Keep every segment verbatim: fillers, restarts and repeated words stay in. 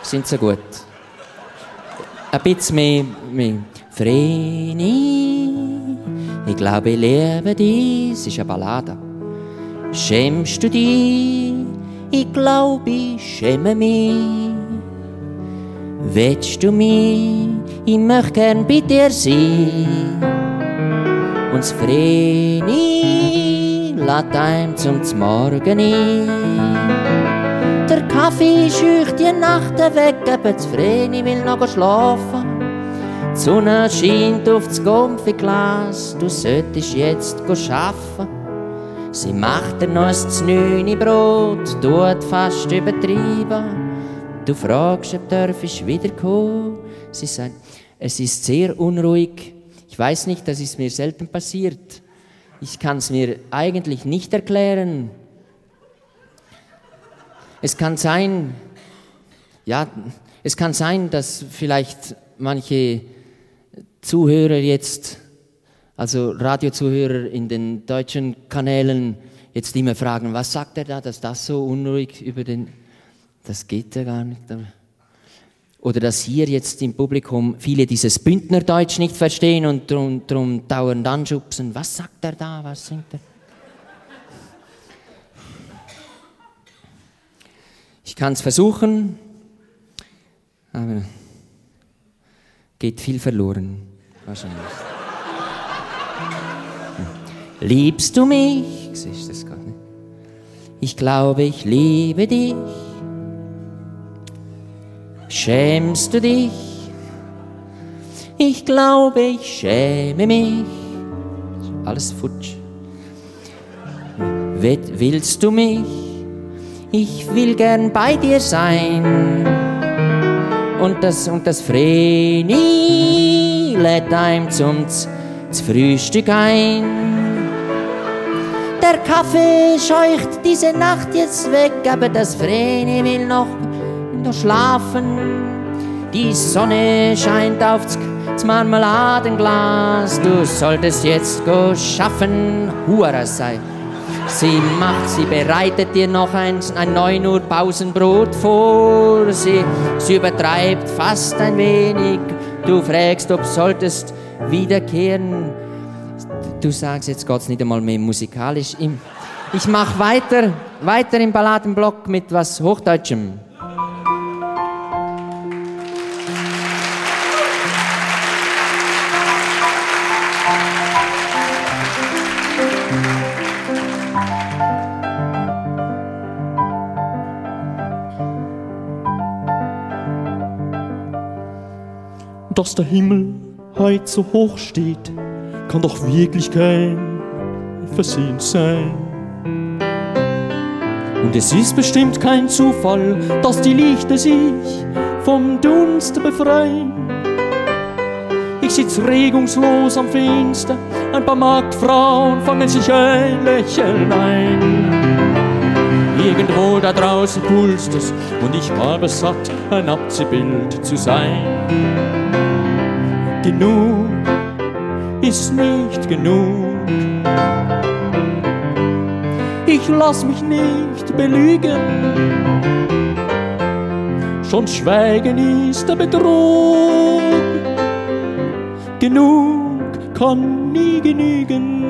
Sind so gut. Ein bisschen mehr, mehr. Vreni, ich glaube, ich liebe dich. Es ist eine Ballade. Schämst du dich? Ich glaube, ich schäme mich. Willst du mich? Ich möchte gern bei dir sein. Und das Vreni lädt einem zum Morgen ein. Der Kaffee scheucht die Nacht weg, aber das Vreni will noch schlafen. Die Sonne scheint auf das Glas, du solltest jetzt arbeiten. Sie macht dir noch ein znüni Brot, tut fast übertrieben. Du fragst, ob du wiederkommen. Sie sagt, es ist sehr unruhig. Ich weiß nicht, das ist mir selten passiert. Ich kann es mir eigentlich nicht erklären. Es kann sein, ja, es kann sein, dass vielleicht manche Zuhörer jetzt, also Radiozuhörer in den deutschen Kanälen, jetzt immer fragen, was sagt er da, dass das so unruhig über den, das geht ja gar nicht. Oder dass hier jetzt im Publikum viele dieses Bündnerdeutsch nicht verstehen und drum, drum dauernd anschubsen, was sagt er da, was singt er? Ich kann es versuchen, aber geht viel verloren, wahrscheinlich. Liebst du mich? Siehst du das gar nicht? Ich glaube, ich liebe dich. Schämst du dich? Ich glaube, ich schäme mich. Alles futsch. Willst du mich? Ich will gern bei dir sein. Und das, und das Vreni lädt einem zum Z Frühstück ein. Der Kaffee scheucht diese Nacht jetzt weg, aber das Vreni will noch, noch schlafen. Die Sonne scheint auf das Marmeladenglas. Du solltest jetzt go schaffen, Hure sei. Sie macht, sie bereitet dir noch ein, ein neun Uhr Pausenbrot vor. Sie, sie übertreibt fast ein wenig. Du fragst, ob du solltest wiederkehren. Du sagst, jetzt geht's nicht einmal mehr musikalisch. Ich mache weiter, weiter im Balladenblock mit was Hochdeutschem. Dass der Himmel heut so hoch steht, kann doch wirklich kein Versehen sein. Und es ist bestimmt kein Zufall, dass die Lichter sich vom Dunst befreien. Ich sitz regungslos am Fenster, ein paar Marktfrauen fangen sich ein Lächeln ein. Irgendwo da draußen pulst es und ich habe satt, ein Abziehbild zu sein. Genug ist nicht genug. Ich lass mich nicht belügen. Schon Schweigen ist der Betrug. Genug kann nie genügen.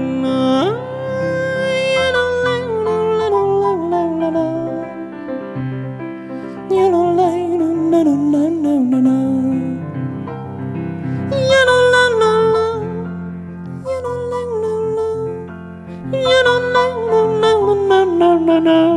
Na, na, na, na.